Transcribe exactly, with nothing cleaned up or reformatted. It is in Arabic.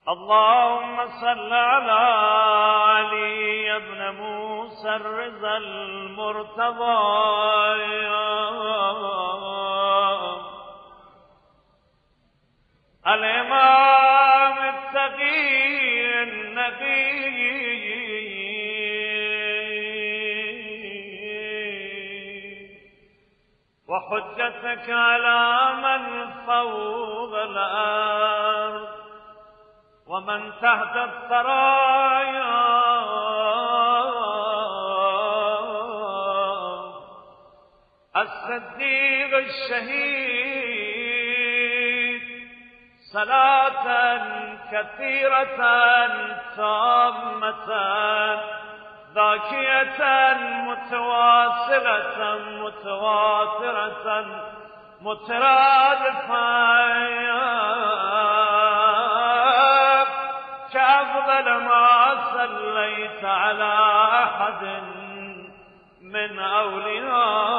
اللهم صل على علي بن موسى الرضا المرتضى الإمام التقي النبي وحجتك على من فوق الأرض ومن تحت الثرايا الصديق الشهيد صلاة كثيرة تامة ذاكية متواصلة متواترة مترادفة كأفضل ما صليت على أحد من أولياء